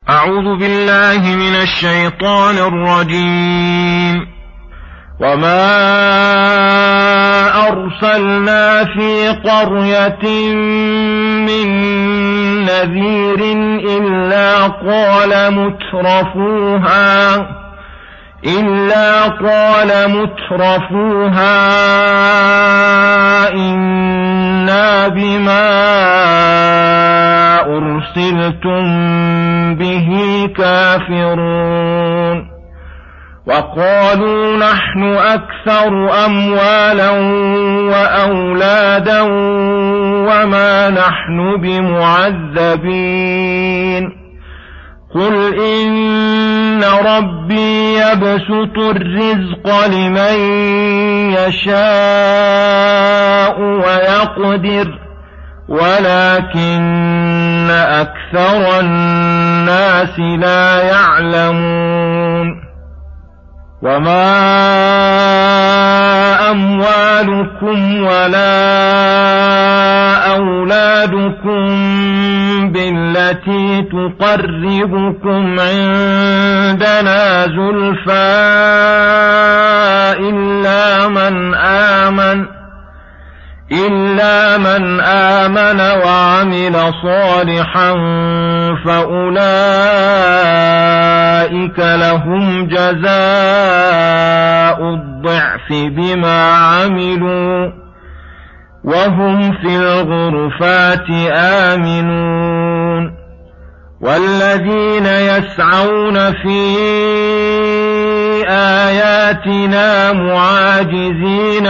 أعوذ بالله من الشيطان الرجيم. وما أرسلنا في قرية من نذير إلا قال مترفوها إنا بما أرسلتم به كافرون وقالوا نحن أكثر أموالا وأولادا وما نحن بمعذبين قل إن ربي يبسط الرزق لمن يشاء ويقدر ولكن أكثر الناس لا يعلمون وما أموالكم ولا أولادكم بالتي تقربكم عندنا زلفى إلا من آمن وعمل صالحا فأولئك لهم جزاء الضعف بما عملوا وهم في الغرفات آمنون والذين يسعون في آياتنا معاجزين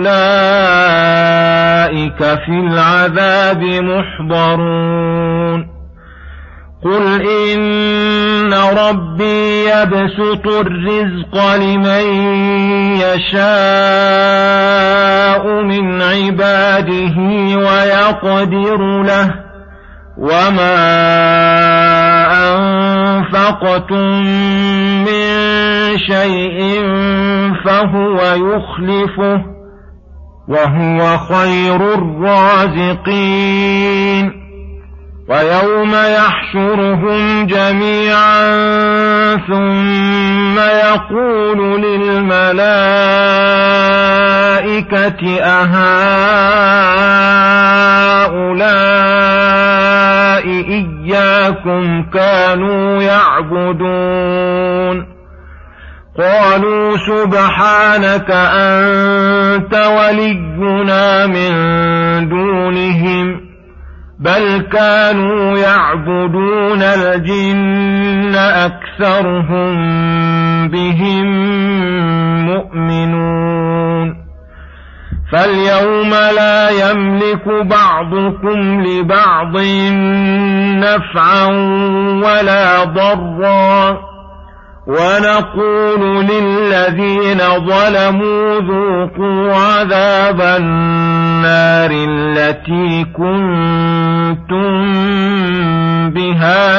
أولئك في العذاب محضرون قل إن ربي يبسط الرزق لمن يشاء من عباده ويقدر له وما أنفقتم من شيء فهو يخلفه وهو خير الرازقين ويوم يحشرهم جميعا ثم يقول للملائكة أهؤلاء إياكم كانوا يعبدون قالوا سبحانك أنت ولينا من دونهم بل كانوا يعبدون الجن أكثرهم بهم مؤمنون فاليوم لا يملك بعضكم لبعض نفعا ولا ضرا ونقول للذين ظلموا ذوقوا عذاب النار التي كنتم بها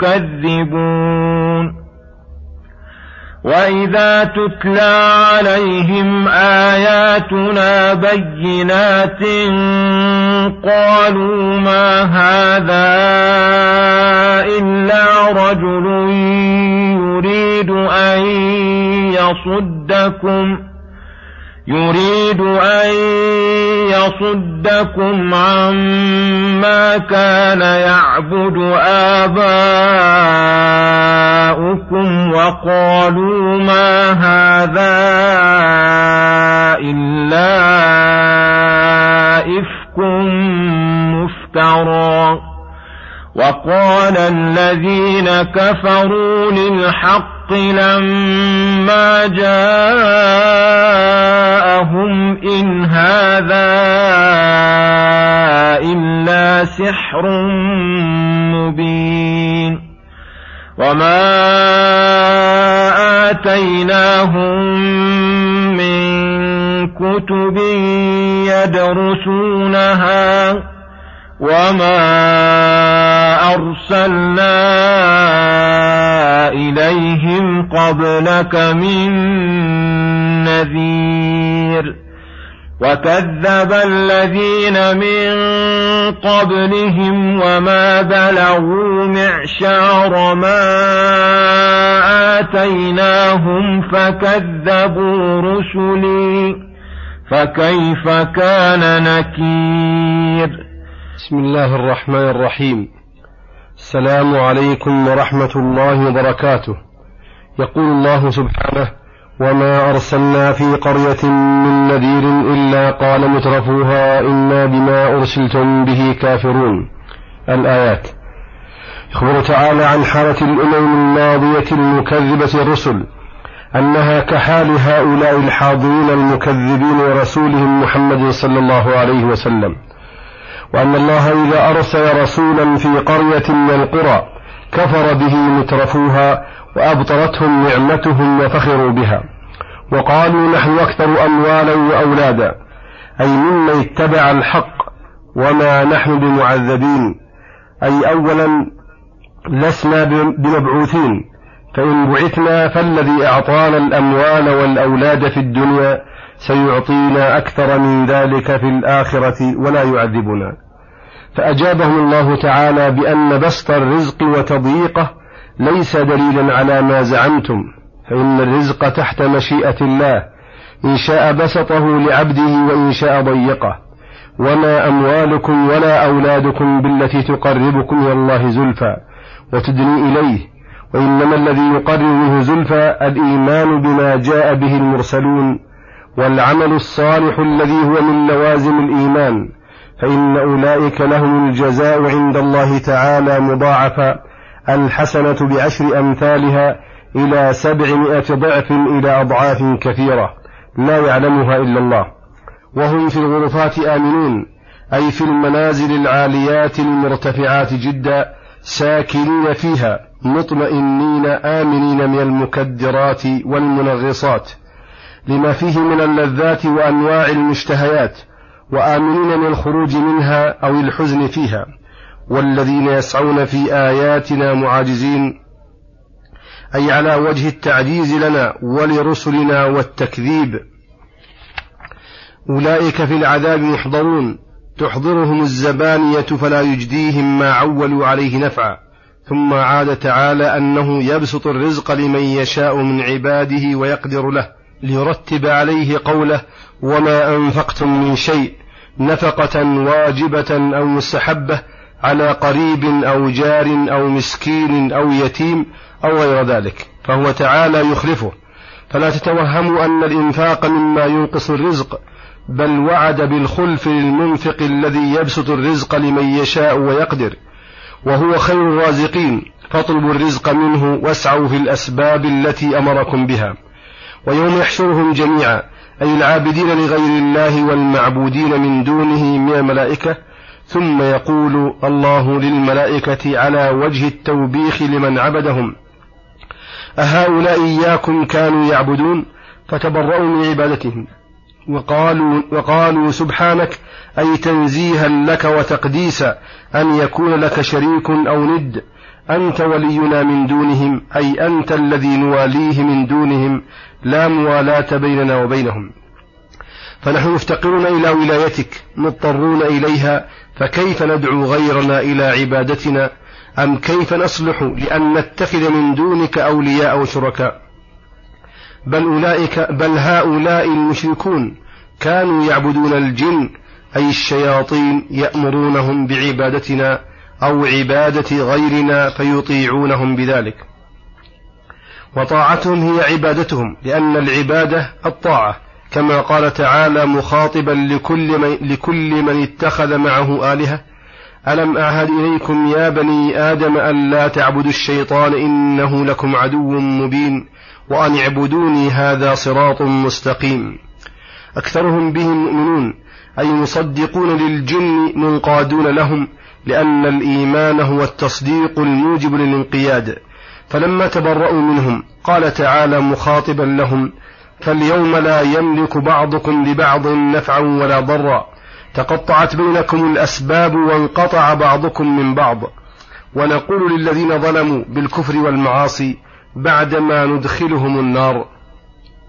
تكذبون وإذا تتلى عليهم آياتنا بينات قالوا ما هذا إلا رجل يريد أن يصدكم عما كان يعبد آباؤكم وقالوا ما هذا إلا إفك مفترى وقال الذين كفروا للحق لما جاءهم إن هذا إلا سحر مبين وما آتيناهم من كتب يدرسونها وما أرسلنا إليهم قبلك من نذير وكذب الذين من قبلهم وما بلغوا معشار ما آتيناهم فكذبوا رسلي فكيف كان نكير. بسم الله الرحمن الرحيم. السلام عليكم ورحمة الله وبركاته. يقول الله سبحانه: وما أرسلنا في قرية من نذير إلا قال مترفوها إنا بما أرسلتم به كافرون. الآيات. يخبر تعالى عن حالة الأمم الماضية المكذبة الرسل أنها كحال هؤلاء الحاضرين المكذبين ورسولهم محمد صلى الله عليه وسلم، وأن الله إذا أرسل رسولا في قرية من القرى كفر به مترفوها وأبطرتهم نعمتهم وفخروا بها وقالوا نحن أكثر أموالا وأولادا، أي ممن اتبع الحق، وما نحن بمعذبين، أي أولا لسنا بمبعوثين، فإن بعثنا فالذي أعطانا الأموال والأولاد في الدنيا سيعطينا أكثر من ذلك في الآخرة ولا يعذبنا. فأجابهم الله تعالى بأن بسط الرزق وتضييقه ليس دليلا على ما زعمتم، فإن الرزق تحت مشيئة الله، إن شاء بسطه لعبده وإن شاء ضيقه، وما أموالكم ولا أولادكم بالتي تقربكم إلى الله زلفى وتدني إليه، وإنما الذي يقرب منه زلفى الإيمان بما جاء به المرسلون والعمل الصالح الذي هو من لوازم الإيمان، فإن أولئك لهم الجزاء عند الله تعالى مضاعفا، الحسنة ب10 أمثالها إلى 700 ضعف إلى أضعاف كثيرة لا يعلمها إلا الله. وهم في الغرفات آمنون، أي في المنازل العاليات المرتفعات جدا ساكنين فيها مطمئنين آمنين من المكدرات والمنغصات لما فيه من اللذات وأنواع المشتهيات، وآمنين من الخروج منها أو الحزن فيها. والذين يسعون في آياتنا معاجزين، أي على وجه التعجيز لنا ولرسلنا والتكذيب، أولئك في العذاب محضرون، تحضرهم الزبانية فلا يجديهم ما عولوا عليه نفعا. ثم عاد تعالى أنه يبسط الرزق لمن يشاء من عباده ويقدر له، ليرتب عليه قوله: وما أنفقتم من شيء، نفقة واجبة أو مستحبة على قريب أو جار أو مسكين أو يتيم أو غير ذلك، فهو تعالى يخلفه. فلا تتوهموا أن الإنفاق مما ينقص الرزق، بل وعد بالخلف للمنفق الذي يبسط الرزق لمن يشاء ويقدر، وهو خير الرازقين، فاطلبوا الرزق منه واسعوا في الأسباب التي أمركم بها. ويوم يحشرهم جميعا، أي العابدين لغير الله والمعبودين من دونه من الملائكة، ثم يقول الله للملائكة على وجه التوبيخ لمن عبدهم: أهؤلاء إياكم كانوا يعبدون؟ فتبرؤوا من عبادتهم وقالوا سبحانك، أي تنزيها لك وتقديسا أن يكون لك شريك أو ند، أنت ولينا من دونهم، أي أنت الذي نواليه من دونهم، لا موالاة بيننا وبينهم. فنحن مفتقرون إلى ولايتك مضطرون إليها، فكيف ندعو غيرنا إلى عبادتنا؟ أم كيف نصلح لأن نتخذ من دونك أولياء أو شركاء؟ بل هؤلاء المشركون كانوا يعبدون الجن، أي الشياطين، يأمرونهم بعبادتنا أو عبادة غيرنا فيطيعونهم بذلك، وطاعتهم هي عبادتهم، لأن العبادة الطاعة، كما قال تعالى مخاطبا لكل من اتخذ معه آلهة: ألم أعهد إليكم يا بني آدم أن لا تعبدوا الشيطان إنه لكم عدو مبين وأن اعبدوني هذا صراط مستقيم. أكثرهم بهم مؤمنون، أي مصدقون للجن منقادون لهم، لأن الإيمان هو التصديق الموجب للانقياد. فلما تبرؤوا منهم قال تعالى مخاطبا لهم: فاليوم لا يملك بعضكم لبعض نفعا ولا ضرا، تقطعت بينكم الأسباب وانقطع بعضكم من بعض. ونقول للذين ظلموا بالكفر والمعاصي بعدما ندخلهم النار: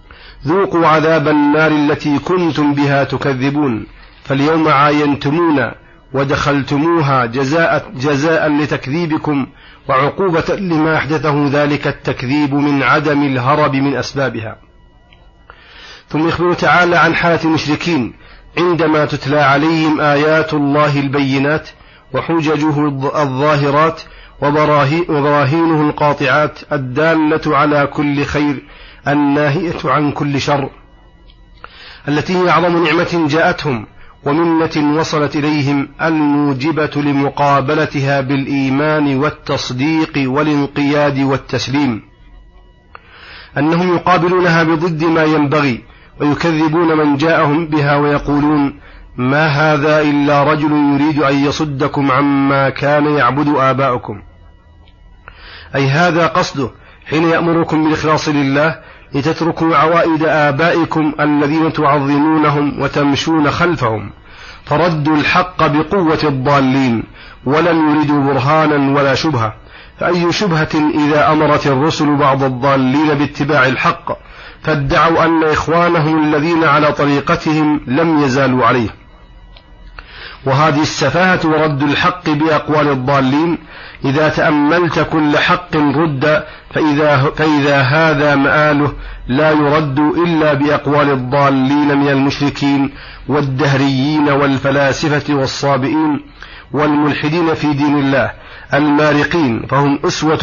ذوقوا عذاب النار التي كنتم بها تكذبون فاليوم عاينتمونا ودخلتموها جزاء لتكذيبكم وعقوبة لما أحدثه ذلك التكذيب من عدم الهرب من أسبابها. ثم يخبر تعالى عن حالة المشركين عندما تتلى عليهم آيات الله البينات وحججه الظاهرات وبراهينه القاطعات الدالة على كل خير الناهية عن كل شر، التي هي أعظم نعمة جاءتهم ومنة وصلت إليهم الموجبة لمقابلتها بالإيمان والتصديق والانقياد والتسليم، أنهم يقابلونها بضد ما ينبغي ويكذبون من جاءهم بها ويقولون ما هذا إلا رجل يريد أن يصدكم عما كان يعبد آباؤكم، أي هذا قصده حين يأمركم بالإخلاص لله لتتركوا عوائد آبائكم الذين تعظمونهم وتمشون خلفهم، فردوا الحق بقوة الضالين ولم يردوا برهانا ولا شبهة، فأي شبهة إذا أمرت الرسل بعض الضالين باتباع الحق فادعوا أن إخوانهم الذين على طريقتهم لم يزالوا عليه. وهذه السفاهة ورد الحق بأقوال الضالين إذا تأملت كل حق رد فإذا هذا مآله لا يرد إلا بأقوال الضالين من المشركين والدهريين والفلاسفة والصابئين والملحدين في دين الله المارقين، فهم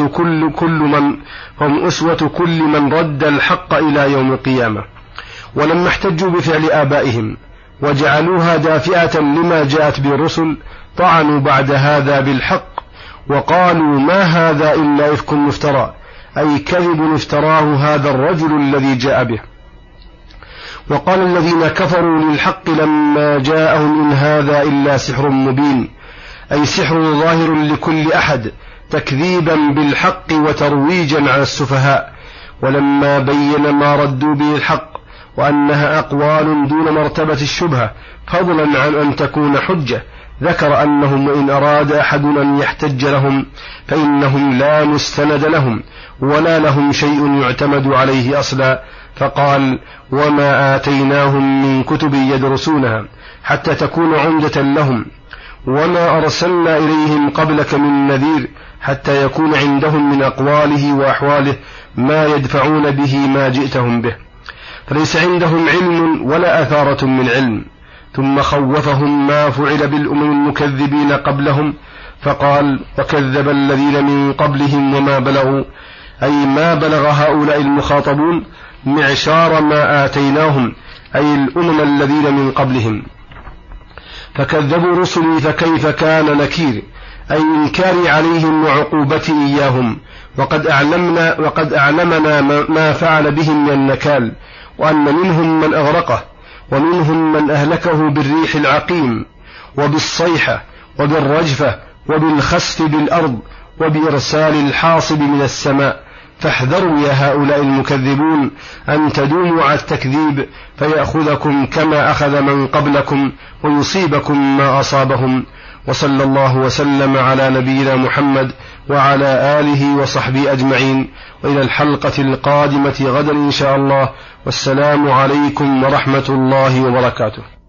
أسوة كل من رد الحق إلى يوم القيامة. ولما احتجوا بفعل آبائهم وجعلوها دافئة لما جاءت بالرسل طعنوا بعد هذا بالحق وقالوا ما هذا إلا إفك مفترى، أي كذب افتراه هذا الرجل الذي جاء به. وقال الذين كفروا للحق لما جاءهم إن هذا إلا سحر مبين، أي سحر ظاهر لكل أحد تكذيبا بالحق وترويجا على السفهاء. ولما بين ما ردوا به الحق وأنها أقوال دون مرتبة الشبهة فضلا عن أن تكون حجة، ذكر أنهم وإن أراد أحد أن يحتج لهم فإنهم لا مستند لهم ولا لهم شيء يعتمد عليه أصلا، فقال وما آتيناهم من كتب يدرسونها حتى تكون عمدة لهم، وما أرسلنا إليهم قبلك من نذير حتى يكون عندهم من أقواله وأحواله ما يدفعون به ما جئتهم به، فليس عندهم علم ولا أثارة من علم. ثم خوفهم ما فعل بالأمم المكذبين قبلهم فقال وكذب الذين من قبلهم وما بلغوا، أي ما بلغ هؤلاء المخاطبون معشار ما آتيناهم، أي الأمم الذين من قبلهم، فكذبوا رسلي فكيف كان نكير، أي إنكاري عليهم وعقوبتي إياهم، وقد أعلمنا ما فعل بهم من النكال، وأن منهم من أغرقه ومنهم من أهلكه بالريح العقيم وبالصيحة وبالرجفة وبالخسف بالأرض وبإرسال الحاصب من السماء. فاحذروا يا هؤلاء المكذبون أن تدوموا على التكذيب فيأخذكم كما أخذ من قبلكم ويصيبكم ما أصابهم. وصلى الله وسلم على نبينا محمد وعلى آله وصحبه أجمعين، وإلى الحلقة القادمة غدا إن شاء الله، والسلام عليكم ورحمة الله وبركاته.